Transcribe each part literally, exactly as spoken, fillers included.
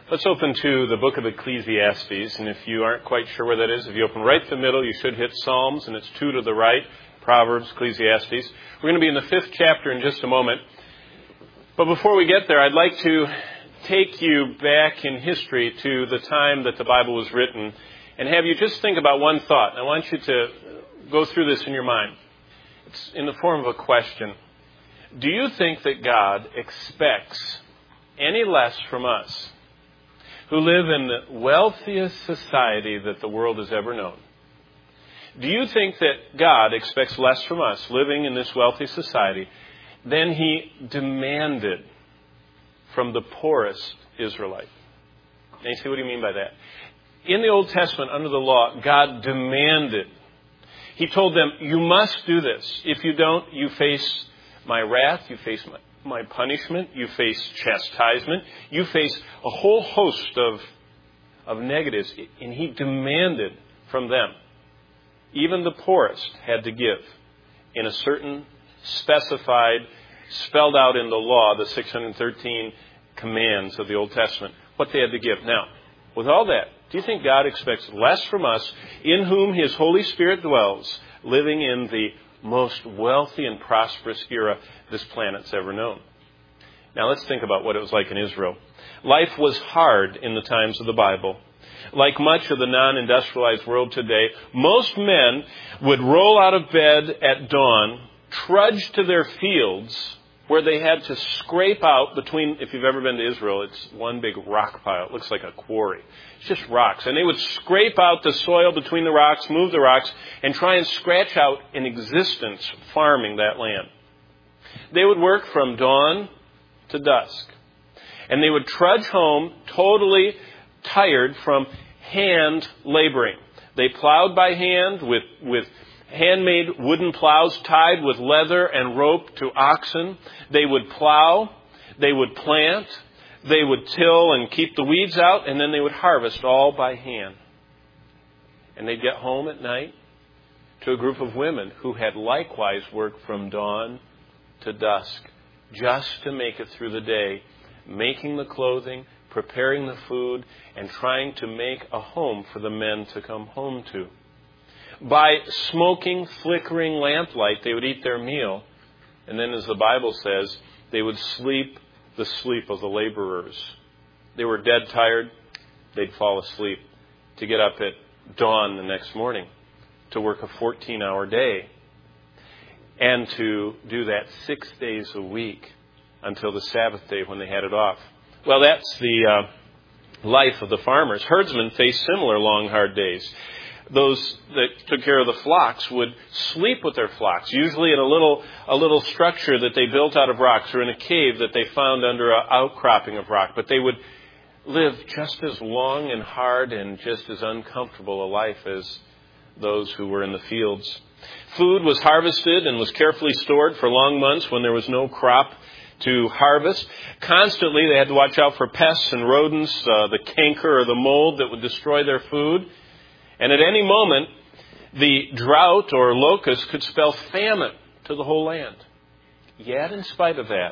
Let's open to the book of Ecclesiastes, and if you aren't quite sure where that is, if you open right to the middle, you should hit Psalms, and it's two to the right, Proverbs, Ecclesiastes. We're going to be in the fifth chapter in just a moment. But before we get there, I'd like to take you back in history to the time that the Bible was written and have you just think about one thought. I want you to go through this in your mind. It's in the form of a question. Do you think that God expects any less from us who live in the wealthiest society that the world has ever known? Do you think that God expects less from us living in this wealthy society than he demanded from the poorest Israelite? And you say, what do you mean by that? In the Old Testament, under the law, God demanded. He told them, you must do this. If you don't, you face my wrath, you face my my punishment, you face chastisement, you face a whole host of, of negatives. And he demanded from them. Even the poorest had to give in a certain specified, spelled out in the law, the six hundred thirteen commands of the Old Testament, what they had to give. Now, with all that, do you think God expects less from us, in whom his Holy Spirit dwells, living in the most wealthy and prosperous era this planet's ever known? Now let's think about what it was like in Israel. Life was hard in the times of the Bible. Like much of the non-industrialized world today, most men would roll out of bed at dawn, trudge to their fields where they had to scrape out between, if you've ever been to Israel, it's one big rock pile. It looks like a quarry. It's just rocks. And they would scrape out the soil between the rocks, move the rocks, and try and scratch out an existence farming that land. They would work from dawn to dusk. And they would trudge home totally tired from hand laboring. They plowed by hand with, with handmade wooden plows tied with leather and rope to oxen. They would plow, they would plant, they would till and keep the weeds out, and then they would harvest all by hand. And they'd get home at night to a group of women who had likewise worked from dawn to dusk just to make it through the day, making the clothing, preparing the food, and trying to make a home for the men to come home to. By smoking, flickering lamplight, they would eat their meal. And then, as the Bible says, they would sleep the sleep of the laborers. They were dead tired. They'd fall asleep to get up at dawn the next morning to work a fourteen-hour day and to do that six days a week until the Sabbath day when they had it off. Well, that's the uh, life of the farmers. Herdsmen faced similar long, hard days. Those that took care of the flocks would sleep with their flocks, usually in a little a little structure that they built out of rocks or in a cave that they found under an outcropping of rock. But they would live just as long and hard and just as uncomfortable a life as those who were in the fields. Food was harvested and was carefully stored for long months when there was no crop to harvest. Constantly they had to watch out for pests and rodents, uh, the canker or the mold that would destroy their food. And at any moment, the drought or locust could spell famine to the whole land. Yet, in spite of that,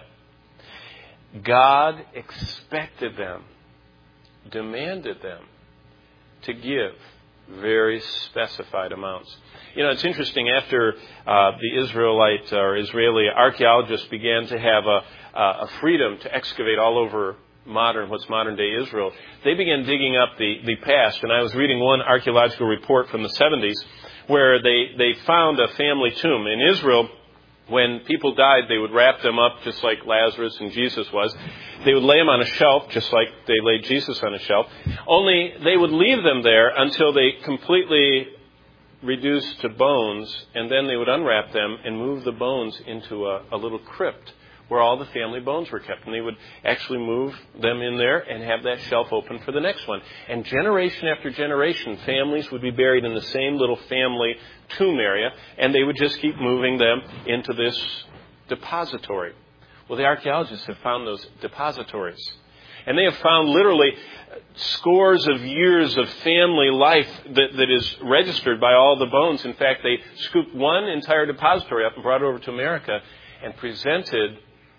God expected them, demanded them to give very specified amounts. You know, it's interesting, after uh, the Israelite or Israeli archaeologists began to have a, a freedom to excavate all over modern, what's modern day Israel, they began digging up the, the past. And I was reading one archaeological report from the seventies where they, they found a family tomb. In Israel, when people died, they would wrap them up just like Lazarus and Jesus was. They would lay them on a shelf just like they laid Jesus on a shelf. Only they would leave them there until they completely reduced to bones, and then they would unwrap them and move the bones into a, a little crypt where all the family bones were kept. And they would actually move them in there and have that shelf open for the next one. And generation after generation, families would be buried in the same little family tomb area, and they would just keep moving them into this depository. Well, the archaeologists have found those depositories. And they have found literally scores of years of family life that, that is registered by all the bones. In fact, they scooped one entire depository up and brought it over to America and presented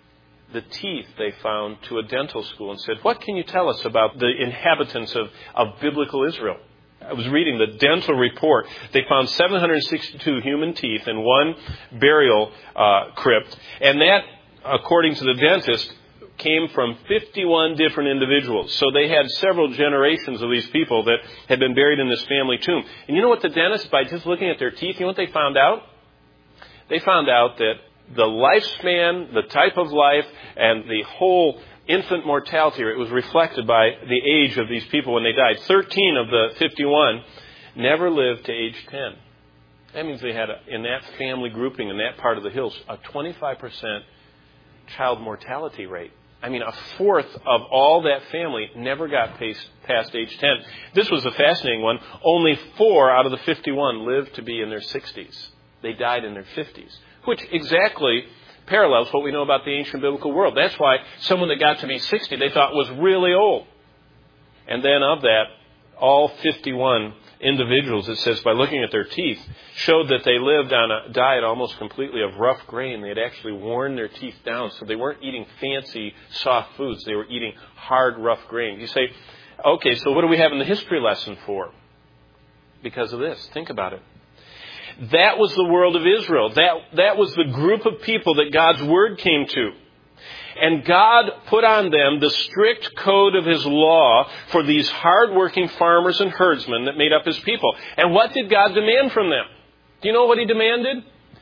the teeth they found to a dental school and said, what can you tell us about the inhabitants of, of biblical Israel? I was reading the dental report. They found seven hundred sixty-two human teeth in one burial uh, crypt. And that, according to the dentist, came from fifty-one different individuals. So they had several generations of these people that had been buried in this family tomb. And you know what the dentist, by just looking at their teeth, you know what they found out? They found out that the lifespan, the type of life, and the whole infant mortality rate was reflected by the age of these people when they died. thirteen of the fifty-one never lived to age ten. That means they had, a, in that family grouping in that part of the hills, a twenty-five percent child mortality rate. I mean, a fourth of all that family never got past, past age ten. This was a fascinating one. Only four out of the fifty-one lived to be in their sixties. They died in their fifties, which exactly parallels what we know about the ancient biblical world. That's why someone that got to be sixty they thought was really old. And then of that, all fifty-one individuals, it says, by looking at their teeth, showed that they lived on a diet almost completely of rough grain. They had actually worn their teeth down, so they weren't eating fancy, soft foods. They were eating hard, rough grain. You say, okay, so what do we have in the history lesson for? Because of this. Think about it. That was the world of Israel. That, that was the group of people that God's word came to. And God put on them the strict code of His law for these hard-working farmers and herdsmen that made up His people. And what did God demand from them? Do you know what He demanded?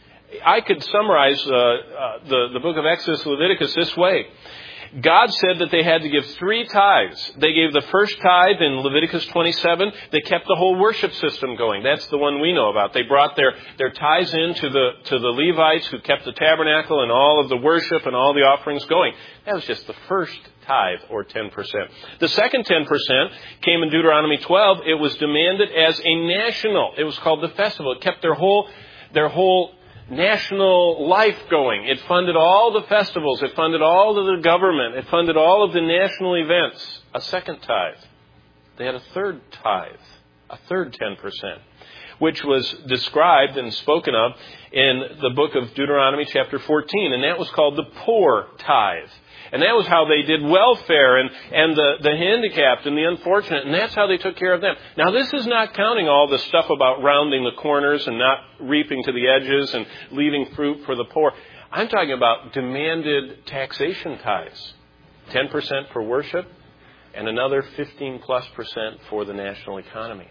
I could summarize uh, uh, the, the book of Exodus and Leviticus this way. God said that they had to give three tithes. They gave the first tithe in Leviticus twenty-seven. They kept the whole worship system going. That's the one we know about. They brought their, their tithes in to the, to the Levites who kept the tabernacle and all of the worship and all the offerings going. That was just the first tithe, or ten percent. The second ten percent came in Deuteronomy twelve. It was demanded as a national. It was called the festival. It kept their whole, their whole national life going. It funded all the festivals. It funded all of the government. It funded all of the national events. A second tithe. They had a third tithe, a third ten percent, which was described and spoken of in the book of Deuteronomy chapter fourteen, and that was called the poor tithe. And that was how they did welfare and, and the, the handicapped and the unfortunate. And that's how they took care of them. Now, this is not counting all the stuff about rounding the corners and not reaping to the edges and leaving fruit for the poor. I'm talking about demanded taxation tithes. ten percent for worship and another fifteen plus percent for the national economy.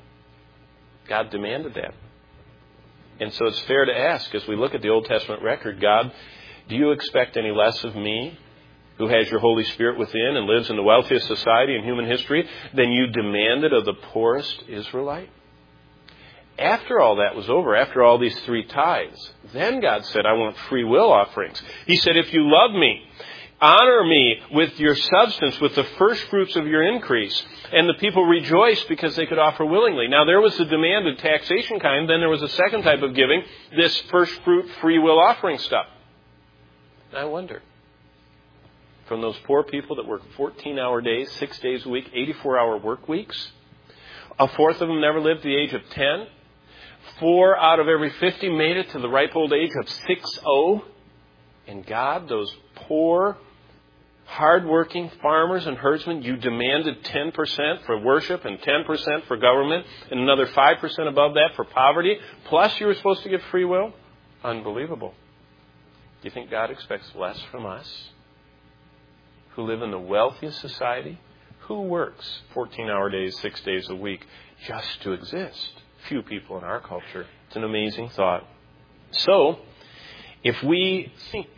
God demanded that. And so it's fair to ask, as we look at the Old Testament record, God, do you expect any less of me, who has your Holy Spirit within and lives in the wealthiest society in human history, than you demanded of the poorest Israelite? After all that was over, after all these three tithes, then God said, I want free will offerings. He said, if you love me, honor me with your substance, with the first fruits of your increase. And the people rejoiced because they could offer willingly. Now, there was the demanded taxation kind. Then there was a second type of giving, this first fruit free will offering stuff. And I wonder, from those poor people that work fourteen-hour days, six days a week, eighty-four-hour work weeks, a fourth of them never lived to the age of ten. Four out of every fifty made it to the ripe old age of sixty. And God, those poor, hard-working farmers and herdsmen, you demanded ten percent for worship and ten percent for government and another five percent above that for poverty. Plus you were supposed to give free will? Unbelievable. Do you think God expects less from us, who live in the wealthiest society? Who works fourteen-hour days, six days a week, just to exist? Few people in our culture. It's an amazing thought. So, if we think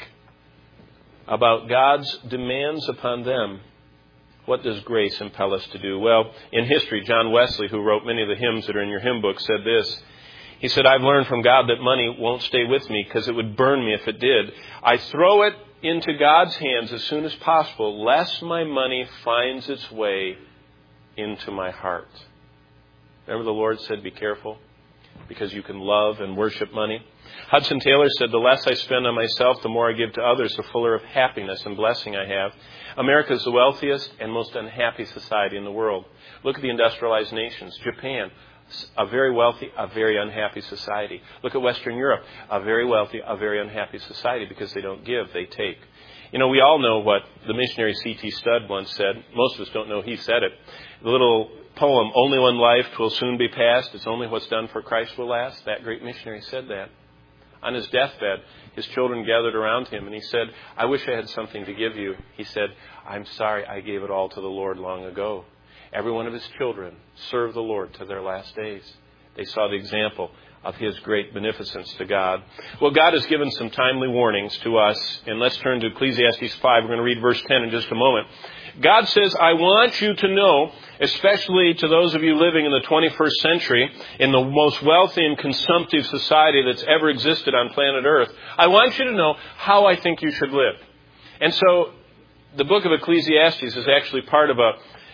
about God's demands upon them, what does grace impel us to do? Well, in history, John Wesley, who wrote many of the hymns that are in your hymn book, said this. He said, I've learned from God that money won't stay with me because it would burn me if it did. I throw it into God's hands as soon as possible, lest my money finds its way into my heart. Remember the Lord said, be careful, because you can love and worship money. Hudson Taylor said, the less I spend on myself, the more I give to others, the fuller of happiness and blessing I have. America is the wealthiest and most unhappy society in the world. Look at the industrialized nations. Japan, a very wealthy, a very unhappy society. Look at Western Europe, a very wealthy, a very unhappy society because they don't give, they take. You know, we all know what the missionary C T Studd once said. Most of us don't know he said it. The little poem, "Only one life, 'twill soon be past. It's only what's done for Christ will last." That great missionary said that. On his deathbed, his children gathered around him, and he said, "I wish I had something to give you." He said, "I'm sorry, I gave it all to the Lord long ago." Every one of his children served the Lord to their last days. They saw the example of his great beneficence to God. Well, God has given some timely warnings to us, and let's turn to Ecclesiastes five. We're going to read verse ten in just a moment. God says, "I want you to know, especially to those of you living in the twenty-first century, in the most wealthy and consumptive society that's ever existed on planet Earth, I want you to know how I think you should live." And so the book of Ecclesiastes is actually part of a,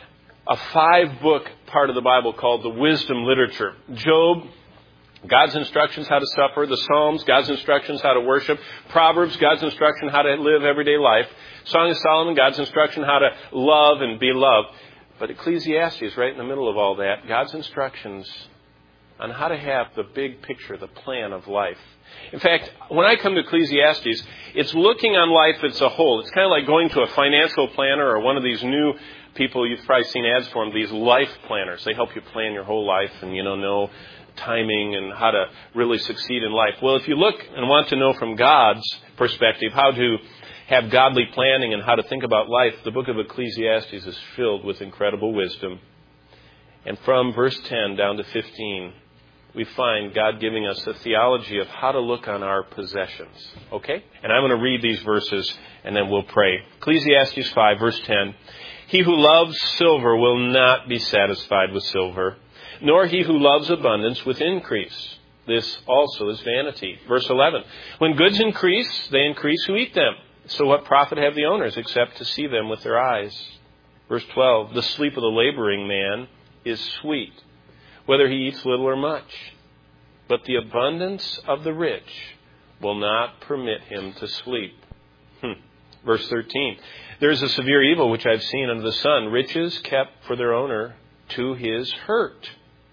a five-book part of the Bible called the wisdom literature. Job, God's instructions how to suffer. The Psalms, God's instructions how to worship. Proverbs, God's instruction how to live everyday life. Song of Solomon, God's instruction how to love and be loved. But Ecclesiastes, right in the middle of all that, God's instructions on how to have the big picture, the plan of life. In fact, when I come to Ecclesiastes, it's looking on life as a whole. It's kind of like going to a financial planner or one of these new people, you've probably seen ads for them, these life planners. They help you plan your whole life and, you know, know timing and how to really succeed in life. Well, if you look and want to know from God's perspective how to have godly planning and how to think about life, the book of Ecclesiastes is filled with incredible wisdom. And from verse ten down to fifteen, we find God giving us a theology of how to look on our possessions. Okay? And I'm going to read these verses and then we'll pray. Ecclesiastes five, verse ten. "He who loves silver will not be satisfied with silver, nor he who loves abundance with increase. This also is vanity." Verse eleven. "When goods increase, they increase who eat them. So what profit have the owners except to see them with their eyes?" Verse twelve. "The sleep of the laboring man is sweet, whether he eats little or much. But the abundance of the rich will not permit him to sleep." Hmm. Verse thirteen. "There is a severe evil which I've seen under the sun, riches kept for their owner to his hurt."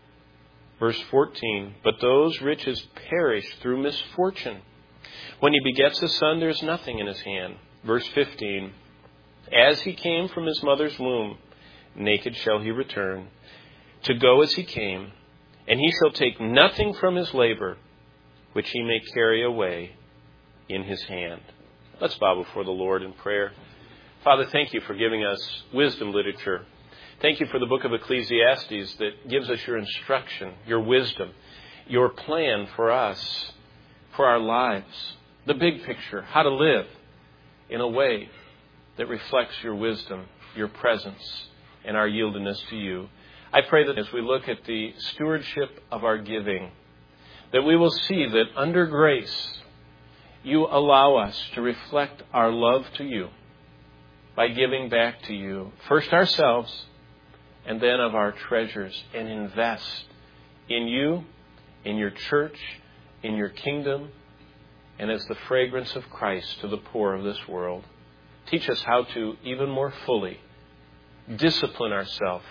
Verse fourteen. "But those riches perish through misfortune. When he begets a son, there is nothing in his hand." Verse fifteen. "As he came from his mother's womb, naked shall he return, to go as he came, and he shall take nothing from his labor, which he may carry away in his hand." Let's bow before the Lord in prayer. Father, thank you for giving us wisdom literature. Thank you for the book of Ecclesiastes that gives us your instruction, your wisdom, your plan for us, for our lives, the big picture, how to live in a way that reflects your wisdom, your presence, and our yieldedness to you. I pray that as we look at the stewardship of our giving, that we will see that under grace, you allow us to reflect our love to you by giving back to you, first ourselves, and then of our treasures, and invest in you, in your church, in your kingdom, and as the fragrance of Christ to the poor of this world. Teach us how to even more fully discipline ourselves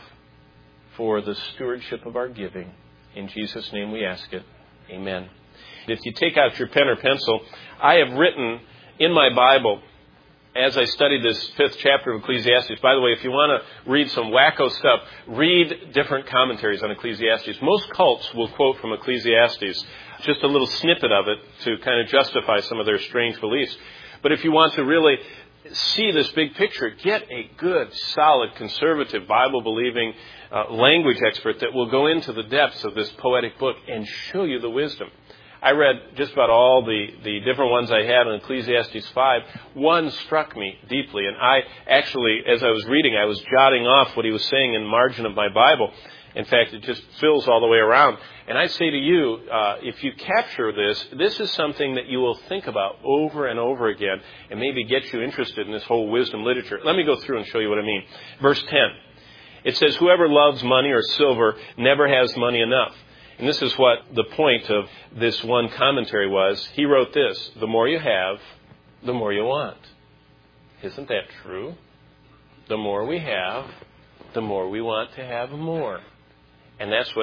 for the stewardship of our giving. In Jesus' name we ask it. Amen. If you take out your pen or pencil, I have written in my Bible, as I studied this fifth chapter of Ecclesiastes. By the way, if you want to read some wacko stuff, read different commentaries on Ecclesiastes. Most cults will quote from Ecclesiastes, just a little snippet of it to kind of justify some of their strange beliefs. But if you want to really see this big picture, get a good, solid, conservative, Bible-believing uh, language expert that will go into the depths of this poetic book and show you the wisdom. I read just about all the, the different ones I had in Ecclesiastes five. One struck me deeply, and I actually, as I was reading, I was jotting off what he was saying in the margin of my Bible. In fact, it just fills all the way around. And I say to you, uh, if you capture this, this is something that you will think about over and over again and maybe get you interested in this whole wisdom literature. Let me go through and show you what I mean. Verse ten. It says, "Whoever loves money or silver never has money enough." And this is what the point of this one commentary was. He wrote this: "The more you have, the more you want." Isn't that true? The more we have, the more we want to have more. And that's what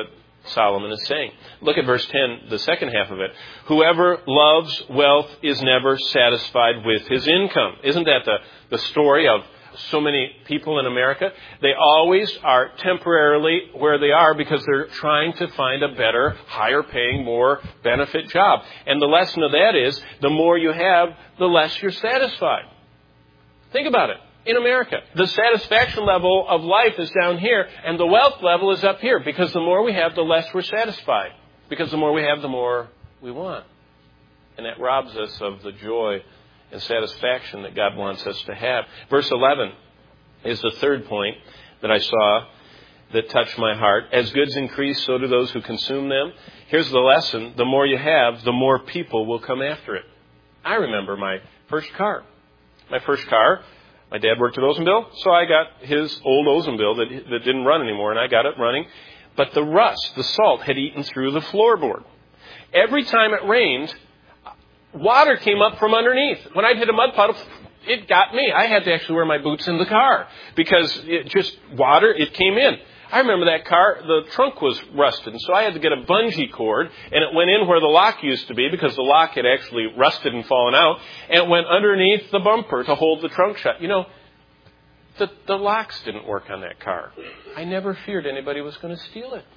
Solomon is saying. Look at verse ten, the second half of it. Whoever loves wealth is never satisfied with his income. Isn't that the, the story of so many people in America? They always are temporarily where they are because they're trying to find a better, higher paying, more benefit job. And the lesson of that is, the more you have, the less you're satisfied. Think about it. In America, the satisfaction level of life is down here, and the wealth level is up here, because the more we have, the less we're satisfied. Because the more we have, the more we want. And that robs us of the joy and satisfaction that God wants us to have. Verse eleven is the third point that I saw that touched my heart. As goods increase, so do those who consume them. Here's the lesson. The more you have, the more people will come after it. I remember my first car. My first car, my dad worked at Oldsmobile, so I got his old Oldsmobile that, that didn't run anymore, and I got it running. But the rust, the salt, had eaten through the floorboard. Every time it rained, water came up from underneath. When I'd hit a mud puddle, it got me. I had to actually wear my boots in the car because it just, water, it came in. I remember that car, the trunk was rusted, and so I had to get a bungee cord, and it went in where the lock used to be because the lock had actually rusted and fallen out, and it went underneath the bumper to hold the trunk shut. You know, the, the locks didn't work on that car. I never feared anybody was going to steal it.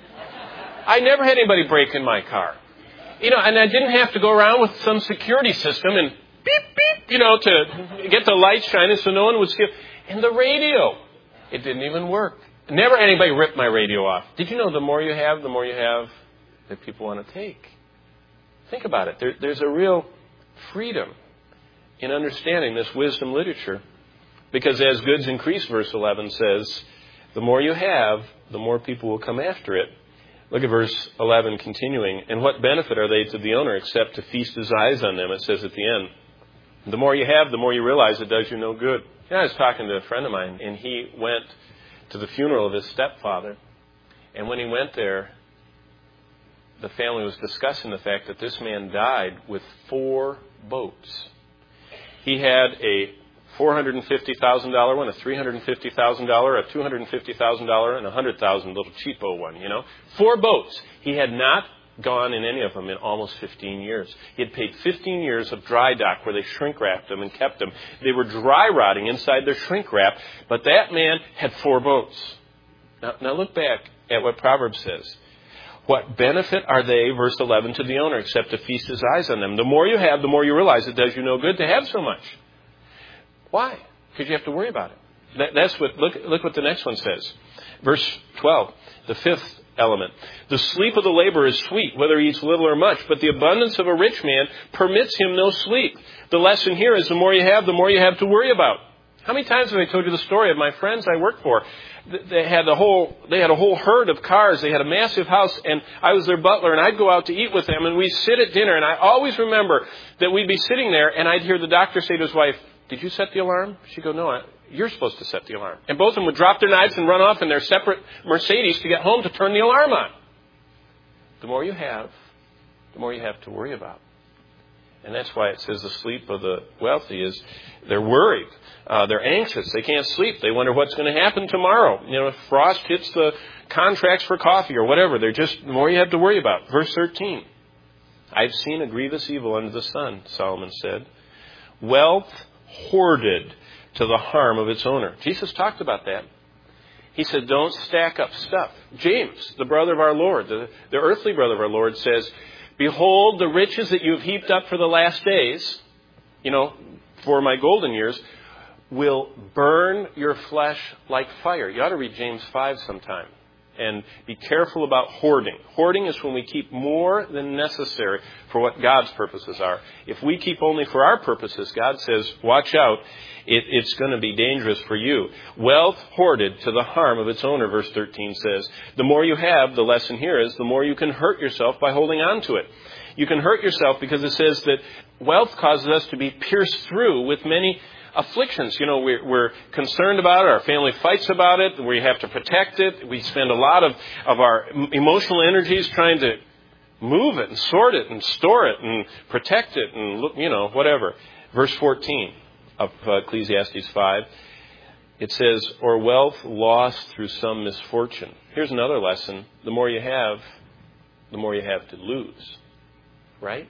I never had anybody break in my car. You know, and I didn't have to go around with some security system and beep, beep, you know, to get the lights shining so no one would steal. And the radio, it didn't even work. Never anybody ripped my radio off. Did you know the more you have, the more you have that people want to take? Think about it. There, there's a real freedom in understanding this wisdom literature. Because as goods increase, verse eleven says, the more you have, the more people will come after it. Look at verse eleven continuing. And what benefit are they to the owner except to feast his eyes on them? It says at the end. The more you have, the more you realize it does you no good. You know, I was talking to a friend of mine, and he went to the funeral of his stepfather. And when he went there, the family was discussing the fact that this man died with four boats. He had a four hundred fifty thousand dollars one, a three hundred fifty thousand dollars, a two hundred fifty thousand dollars, and a one hundred thousand dollars little cheapo one, you know. Four boats. He had not gone in any of them in almost fifteen years. He had paid fifteen years of dry dock where they shrink wrapped them and kept them. They were dry rotting inside their shrink wrap, but that man had four boats. Now, now look back at what Proverbs says. What benefit are they, verse eleven, to the owner except to feast his eyes on them? The more you have, the more you realize it does you no good to have so much. Why? Because you have to worry about it. That, that's what, look, look what the next one says. Verse twelve, the fifth element. The sleep of the laborer is sweet, whether he eats little or much, but the abundance of a rich man permits him no sleep. The lesson here is the more you have, the more you have to worry about. How many times have I told you the story of my friends I worked for? They had a whole, they had a whole herd of cars. They had a massive house, and I was their butler, and I'd go out to eat with them, and we'd sit at dinner, and I always remember that we'd be sitting there, and I'd hear the doctor say to his wife, "Did you set the alarm?" She'd go, "No, I, you're supposed to set the alarm." And both of them would drop their knives and run off in their separate Mercedes to get home to turn the alarm on. The more you have, the more you have to worry about. And that's why it says the sleep of the wealthy is they're worried. Uh, they're anxious. They can't sleep. They wonder what's going to happen tomorrow. You know, if frost hits the contracts for coffee or whatever, they're just, the more you have to worry about. Verse thirteen. I've seen a grievous evil under the sun, Solomon said. Wealth hoarded to the harm of its owner. Jesus talked about that. He said, don't stack up stuff. James, the brother of our Lord, the, the earthly brother of our Lord, says, behold, the riches that you have heaped up for the last days, you know, for my golden years, will burn your flesh like fire. You ought to read James five sometime. And be careful about hoarding. Hoarding is when we keep more than necessary for what God's purposes are. If we keep only for our purposes, God says, watch out, it, it's going to be dangerous for you. Wealth hoarded to the harm of its owner, verse thirteen says. The more you have, the lesson here is, the more you can hurt yourself by holding on to it. You can hurt yourself because it says that wealth causes us to be pierced through with many afflictions. You know, we're, we're concerned about it. Our family fights about it. We have to protect it. We spend a lot of, of our emotional energies trying to move it and sort it and store it and protect it and, look, you know, whatever. Verse fourteen of Ecclesiastes five. It says, or wealth lost through some misfortune. Here's another lesson. The more you have, the more you have to lose. Right?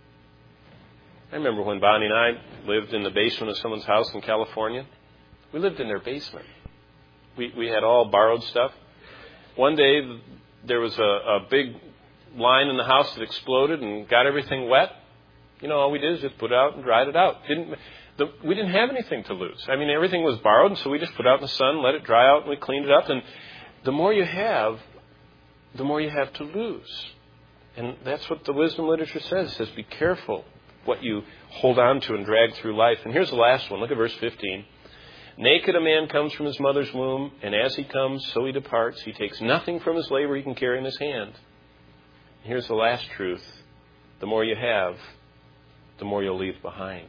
I remember when Bonnie and I lived in the basement of someone's house in California. We lived in their basement. We we had all borrowed stuff. One day, there was a, a big line in the house that exploded and got everything wet. You know, all we did is just put it out and dried it out. Didn't the, we didn't have anything to lose. I mean, everything was borrowed, and so we just put it out in the sun, let it dry out, and we cleaned it up. And the more you have, the more you have to lose. And that's what the wisdom literature says. It says, be careful what you hold on to and drag through life. And here's the last one. Look at verse fifteen. Naked a man comes from his mother's womb, and as he comes, so he departs. He takes nothing from his labor he can carry in his hand. And here's the last truth. The more you have, the more you'll leave behind.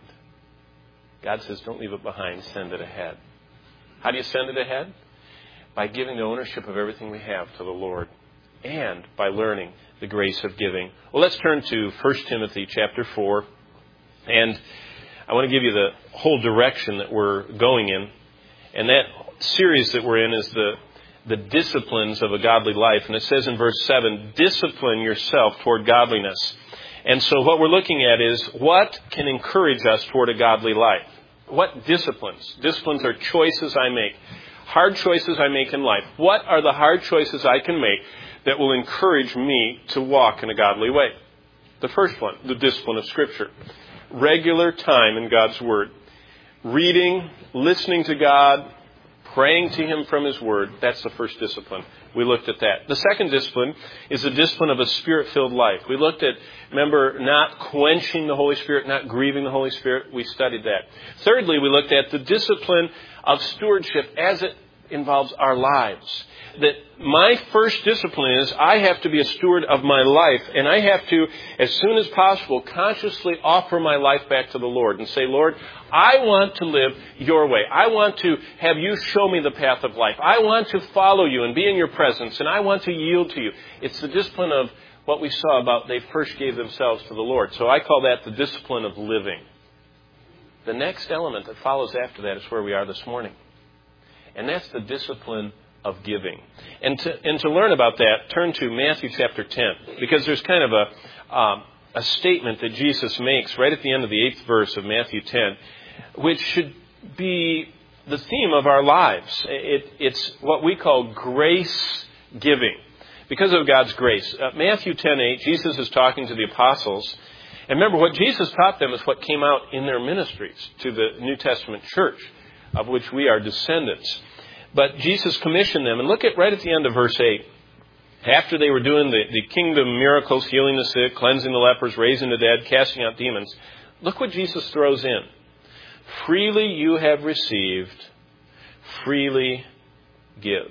God says, don't leave it behind, send it ahead. How do you send it ahead? By giving the ownership of everything we have to the Lord, and by learning the grace of giving. Well, let's turn to First Timothy chapter four. And I want to give you the whole direction that we're going in. And that series that we're in is the, the disciplines of a godly life. And it says in verse seven, discipline yourself toward godliness. And so what we're looking at is what can encourage us toward a godly life. What disciplines? Disciplines are choices I make. Hard choices I make in life. What are the hard choices I can make that will encourage me to walk in a godly way? The first one, the discipline of Scripture. Regular time in God's Word. Reading, listening to God, praying to Him from His Word. That's the first discipline. We looked at that. The second discipline is the discipline of a Spirit-filled life. We looked at, remember, not quenching the Holy Spirit, not grieving the Holy Spirit. We studied that. Thirdly, we looked at the discipline of stewardship as it involves our lives. That my first discipline is I have to be a steward of my life, and I have to, as soon as possible, consciously offer my life back to the Lord and say, Lord, I want to live your way. I want to have you show me the path of life. I want to follow you and be in your presence, and I want to yield to you. It's the discipline of what we saw about they first gave themselves to the Lord. So I call that the discipline of living. The next element that follows after that is where we are this morning. And that's the discipline of giving. And to, and to learn about that, turn to Matthew chapter ten, because there's kind of a, um, a statement that Jesus makes right at the end of the eighth verse of Matthew ten, which should be the theme of our lives. It, it's what we call grace giving, because of God's grace. Uh, Matthew ten eight, Jesus is talking to the apostles. And remember, what Jesus taught them is what came out in their ministries to the New Testament church, of which we are descendants. But Jesus commissioned them. And look at right at the end of verse eight. After they were doing the, the kingdom miracles, healing the sick, cleansing the lepers, raising the dead, casting out demons, look what Jesus throws in. Freely you have received, freely give.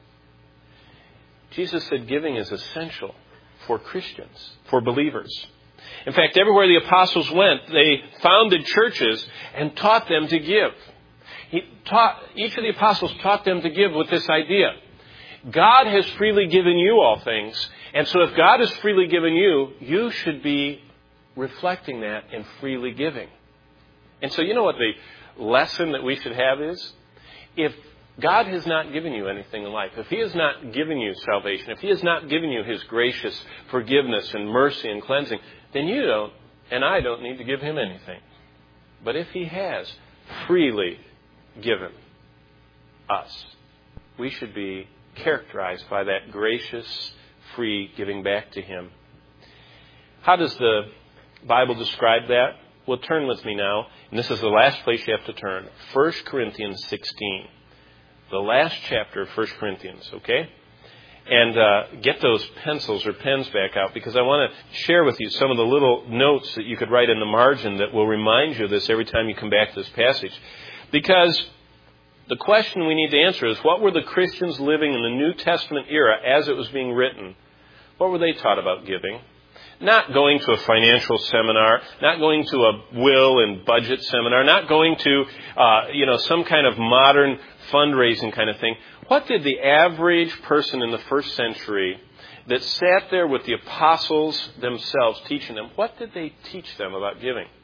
Jesus said giving is essential for Christians, for believers. In fact, everywhere the apostles went, they founded churches and taught them to give. He taught, each of the apostles taught them to give with this idea. God has freely given you all things. And so if God has freely given you, you should be reflecting that in freely giving. And so you know what the lesson that we should have is? If God has not given you anything in life, if He has not given you salvation, if He has not given you His gracious forgiveness and mercy and cleansing, then you don't, and I don't need to give Him anything. But if He has freely given us, we should be characterized by that gracious, free giving back to Him. How does the Bible describe that? Well, turn with me now, and this is the last place you have to turn. First Corinthians sixteen. The last chapter of First Corinthians, okay? And uh, get those pencils or pens back out, because I want to share with you some of the little notes that you could write in the margin that will remind you of this every time you come back to this passage. Because the question we need to answer is, what were the Christians living in the New Testament era as it was being written? What were they taught about giving? Not going to a financial seminar, not going to a will and budget seminar, not going to, uh, you know, some kind of modern fundraising kind of thing. What did the average person in the first century that sat there with the apostles themselves teaching them, what did they teach them about giving?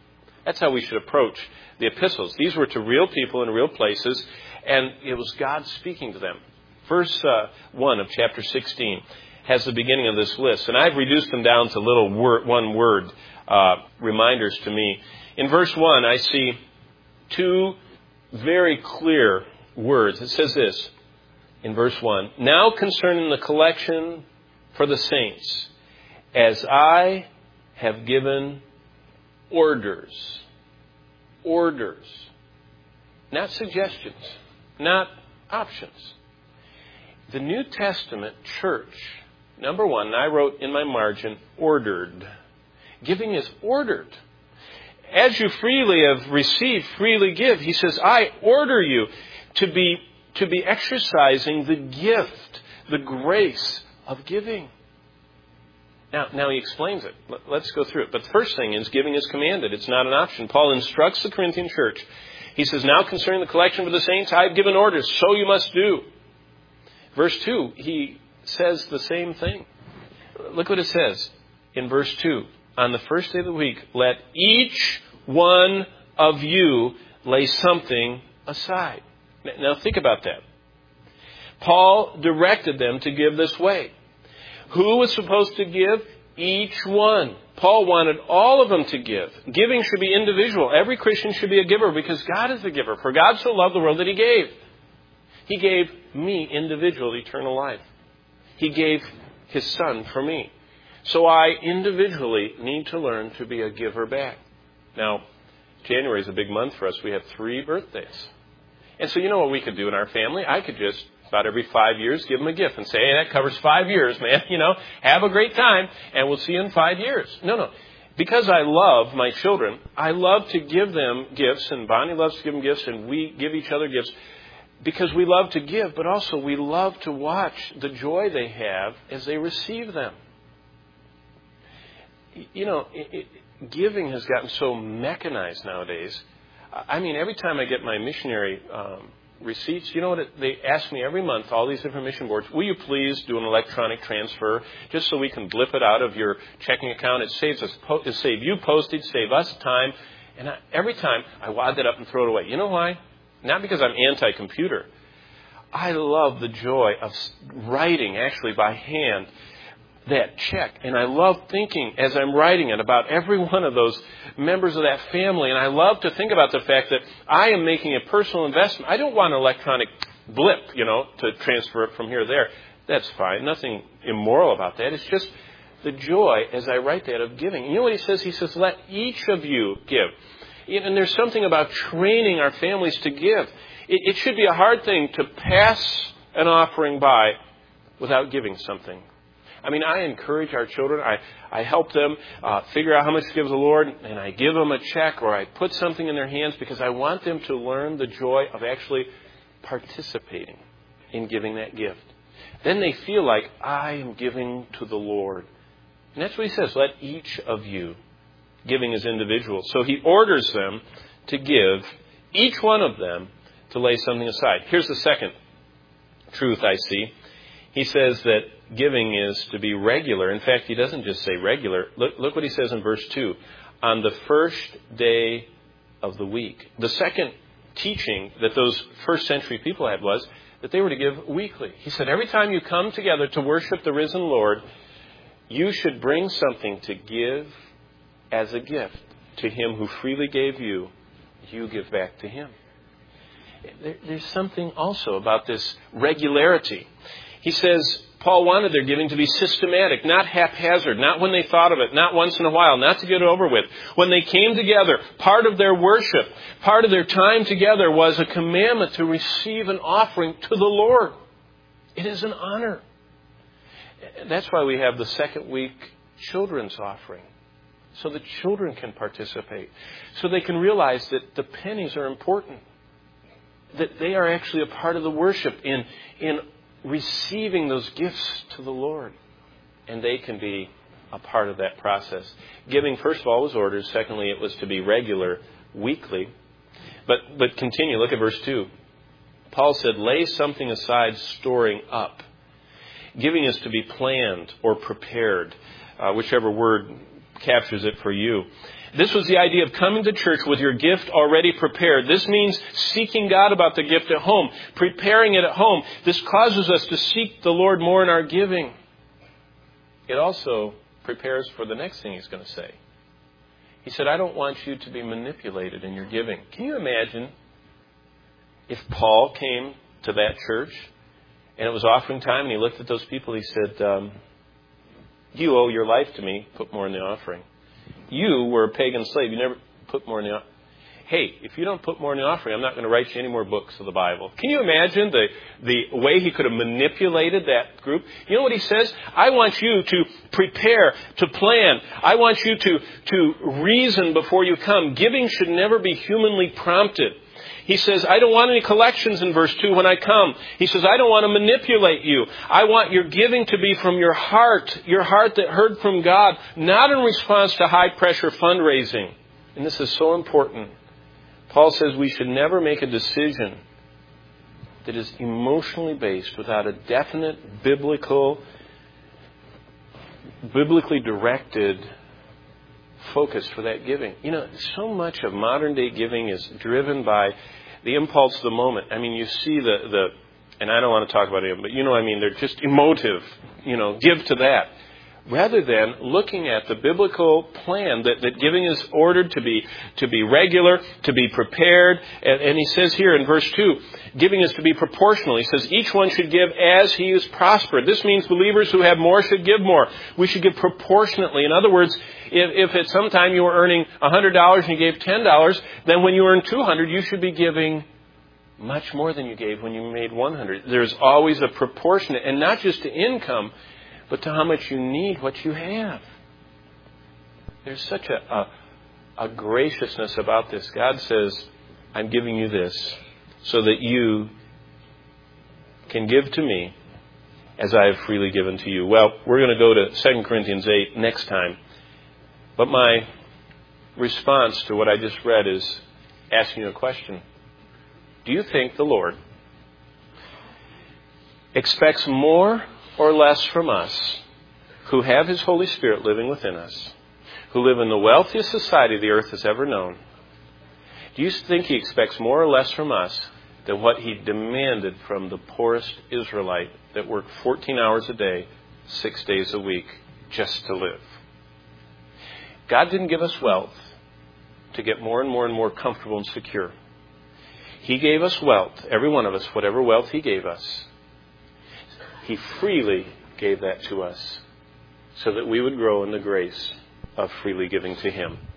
That's how we should approach the epistles. These were to real people in real places, and it was God speaking to them. Verse uh, one of chapter sixteen has the beginning of this list, and I've reduced them down to little word, one-word uh, reminders to me. In verse one, I see two very clear words. It says this in verse one, "Now concerning the collection for the saints, as I have given orders." Orders. Not suggestions. Not options. The New Testament church, number one, and I wrote in my margin, ordered. Giving is ordered. As you freely have received, freely give. He says, I order you to be, to be exercising the gift, the grace of giving. Now, now he explains it. Let's go through it. But the first thing is giving is commanded. It's not an option. Paul instructs the Corinthian church. He says, now concerning the collection for the saints, I have given orders, so you must do. Verse two, he says the same thing. Look what it says in verse two. On the first day of the week, let each one of you lay something aside. Now think about that. Paul directed them to give this way. Who was supposed to give? Each one. Paul wanted all of them to give. Giving should be individual. Every Christian should be a giver because God is the giver. For God so loved the world that He gave. He gave me individual eternal life. He gave His Son for me. So I individually need to learn to be a giver back. Now, January is a big month for us. We have three birthdays. And so you know what we could do in our family? I could just, about every five years, give them a gift and say, hey, that covers five years, man. You know, have a great time, and we'll see you in five years. No, no. Because I love my children, I love to give them gifts, and Bonnie loves to give them gifts, and we give each other gifts because we love to give, but also we love to watch the joy they have as they receive them. You know, it, it, giving has gotten so mechanized nowadays. I mean, every time I get my missionary um, receipts, you know what? It, they ask me every month, all these different mission boards, will you please do an electronic transfer just so we can blip it out of your checking account? It saves us, it save you postage, save us time. And I, every time I wad that up and throw it away. You know why? Not because I'm anti-computer. I love the joy of writing actually by hand that check. And I love thinking as I'm writing it about every one of those members of that family. And I love to think about the fact that I am making a personal investment. I don't want an electronic blip, you know, to transfer it from here to there. That's fine. Nothing immoral about that. It's just the joy as I write that of giving. And you know what he says? He says, let each of you give. And there's something about training our families to give. It should be a hard thing to pass an offering by without giving something. I mean, I encourage our children. I, I help them uh, figure out how much to give the Lord, and I give them a check or I put something in their hands because I want them to learn the joy of actually participating in giving that gift. Then they feel like I am giving to the Lord. And that's what he says, let each of you, giving as individuals. So he orders them to give, each one of them, to lay something aside. Here's the second truth I see. He says that giving is to be regular. In fact, he doesn't just say regular. Look, look what he says in verse two. On the first day of the week. The second teaching that those first century people had was that they were to give weekly. He said, every time you come together to worship the risen Lord, you should bring something to give as a gift to Him who freely gave you. You give back to Him. There, there's something also about this regularity. He says, Paul wanted their giving to be systematic, not haphazard, not when they thought of it, not once in a while, not to get it over with. When they came together, part of their worship, part of their time together was a commandment to receive an offering to the Lord. It is an honor. That's why we have the second week children's offering, so the children can participate, so they can realize that the pennies are important, that they are actually a part of the worship in in receiving those gifts to the Lord. And they can be a part of that process. Giving, first of all, was ordered. Secondly, it was to be regular, weekly. But but continue. Look at verse two. Paul said, lay something aside, storing up. Giving is to be planned or prepared, uh, whichever word captures it for you. This was the idea of coming to church with your gift already prepared. This means seeking God about the gift at home, preparing it at home. This causes us to seek the Lord more in our giving. It also prepares for the next thing he's going to say. He said, I don't want you to be manipulated in your giving. Can you imagine if Paul came to that church and it was offering time and he looked at those people, he said, um, you owe your life to me, put more in the offering. You were a pagan slave, you never put more in the offering. Hey, if you don't put more in the offering, I'm not going to write you any more books of the Bible. Can you imagine the, the way he could have manipulated that group? You know what he says? I want you to prepare, to plan. I want you to, to reason before you come. Giving should never be humanly prompted. He says, I don't want any collections in verse two when I come. He says, I don't want to manipulate you. I want your giving to be from your heart, your heart that heard from God, not in response to high-pressure fundraising. And this is so important. Paul says we should never make a decision that is emotionally based without a definite biblical, biblically directed focus for that giving. You know, so much of modern day giving is driven by the impulse of the moment. I mean, you see the, the and I don't want to talk about it, but you know what I mean, they're just emotive, you know, give to that. Rather than looking at the biblical plan that, that giving is ordered to be to be regular, to be prepared. And, and he says here in verse two, giving is to be proportional. He says each one should give as he is prospered. This means believers who have more should give more. We should give proportionately. In other words, if, if at some time you were earning one hundred dollars and you gave ten dollars, then when you earn two hundred dollars, you should be giving much more than you gave when you made one hundred dollars. There's always a proportionate, and not just to income, but to how much you need what you have. There's such a, a, a graciousness about this. God says, I'm giving you this so that you can give to me as I have freely given to you. Well, we're going to go to Second Corinthians eight next time. But my response to what I just read is asking you a question. Do you think the Lord expects more or less from us who have His Holy Spirit living within us, who live in the wealthiest society the earth has ever known? Do you think He expects more or less from us than what He demanded from the poorest Israelite that worked fourteen hours a day, six days a week, just to live? God didn't give us wealth to get more and more and more comfortable and secure. He gave us wealth, every one of us, whatever wealth He gave us. He freely gave that to us so that we would grow in the grace of freely giving to Him.